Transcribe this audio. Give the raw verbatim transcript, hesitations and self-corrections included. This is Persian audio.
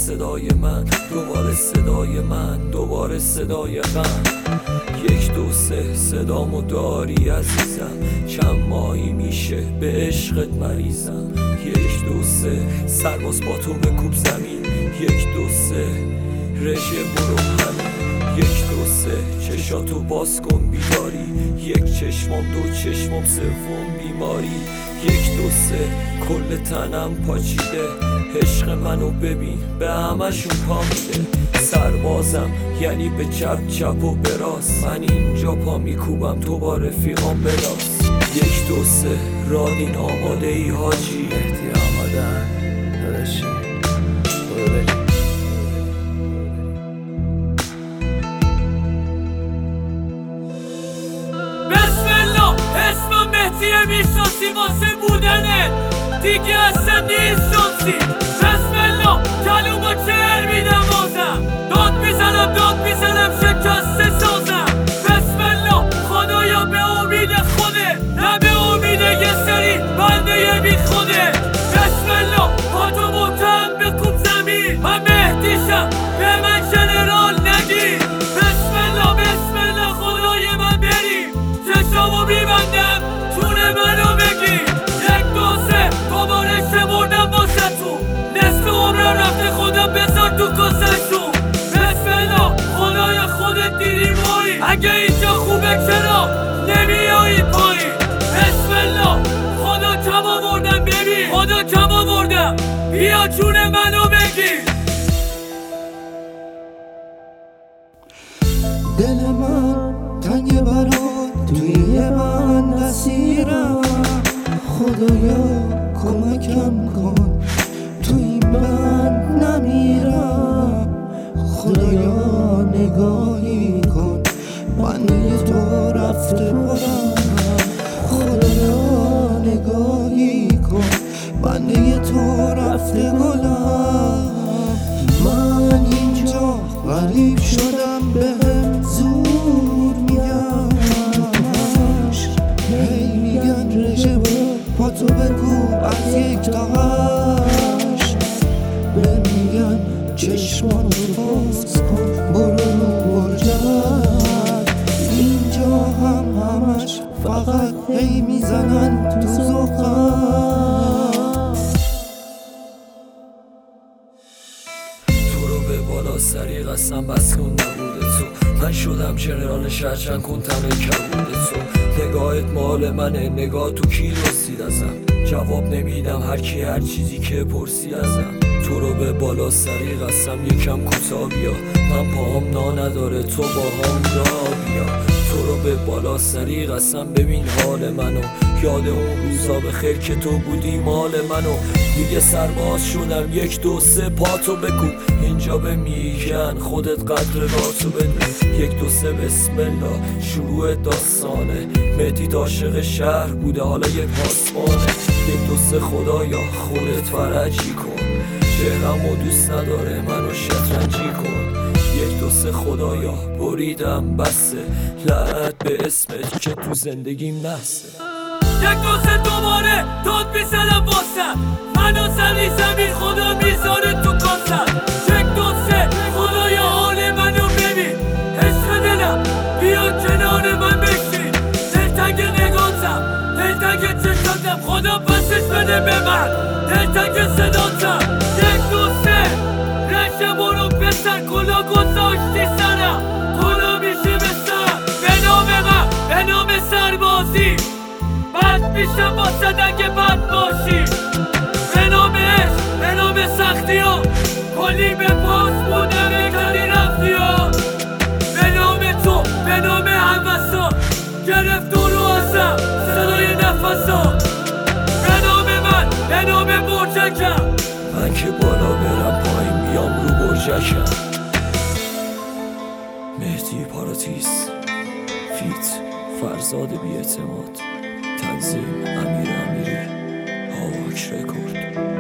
صدای من، دوباره صدای من، دوباره صدای غم. یک دو سه صدامو داری عزیزم، چند ماهی میشه به عشقت مریضم. یک دو سه سرباز با تو بکوب زمین، یک دو سه رژه برو همین. یک دو سه چشاتو باز کن بیداری، یک چشمام دو چشمام سوم بیماری. یک دو سه کل تنم پاچیده، عشق منو ببین به همشون پا میده. سربازم یعنی به چپ چپ و به راست، من اینجا پا میکوبم تو با رفیقام بلاس. یک دو سه رادین آماده ای حاجی؟ مهدی آمادن داداشی برو بریم. اسمم مهدیه میشناسی واسه بودنه دیگه اصلا نیست شانسی. بسم الله کلومو چهر میدم بازم، داد میزنم داد میزنم شکسته سازم. بسم الله خدایا به امید خوده، نه به امید یه سری بنده بی خوده. بسم الله پاتو محکم بکوب زمین، من مهدیشم به من جنرال نگی. بسم الله بسم الله خدای من بریم، چشامو میبندم چونه منو بگی. یک دو سه دوباره شمردم واسه تو، نصف عمرم رفته خودم بذار تو کاسه‌شون. بسم الله خدای خودت دیدی مایی، اگه اینجا خوبه چرا نمیایی پایین. بسم الله خدا کم آوردم ببین، خدا کم آوردم بیا چونه منو بگی. دل من تنگ برات توی من اسیرم، خدایا کمکم کن توی من نمیرم. خدایا نگاهی کن بنده تو رفته بودم، خدایا نگاهی کن بنده تو رفته بودم. من اینجا غریب شدم بهم زور میگن، هی میگن رژه برو پاتو بکوب از یک تا هشت، بهم میگن چشمانو باز کن برو رو برجت. اینجا هم همش فقط هی میزنن تو زخم. تو رو به بالا سری قسم بس کن نبوده تو، من شدم جنرال شهر چند کن تنه کبوده تو. نگاهت مال منه، نگاه تو کیلو سید ازم، جواب نمیدم هر کی هر چیزی که پرسی ازم. تو رو به بالا سری قسم یکم کوتاه بیا، من پاهم نا نداره تو با هم را بیا. تو رو به بالا سری قسم ببین حال منو، یاد اون روزا به خیر که تو بودی مال منو. دیگه سرباز شدم یک دو سه پاتو بکوب، اینجا به میگن خودت قدر راتو بدون. یک دو سه بسم الله شروع داستانه، مهدی عاشق شهر بوده حالا یک پاسبانه. یک دو سه خدایا خودت فرجی کن، شهرمو دوست نداره منو شطرنجی کن. یک دو سه خدایا بریدم بسه، لعنت به اسمت که تو زندگیم نسه. یک دو سه دوباره داد میزنم واسم، منو زمین زمین خدا میذاره تو کاسم. یک دو سه خدایا حال منو ببین، عشق دلم بیا کنار من بشین. دلتنگ نگاتم دلتنگ چشاتم، خدا پسش بده به من دلتنگ صداتم. یک دو سه رشته برو پسر کلا گذاشتی سرم، کلا میشه بسرم به نام من به نام سربازی. بد میشم واسه اگه بد باشی، به نام عشق به نام سختی ها کلی به پاس بودم کلی رفتی ها. به نام تو به نام حوثا گرفت دو رو ازم صدای نفسا. به نام من به نام برجکم، من که بالا برم پایین میام رو برجکم. مهدی پاراتیس فیت فرزاد بی اعتماد، تنظیم امیر امیری، هاواک رکورد.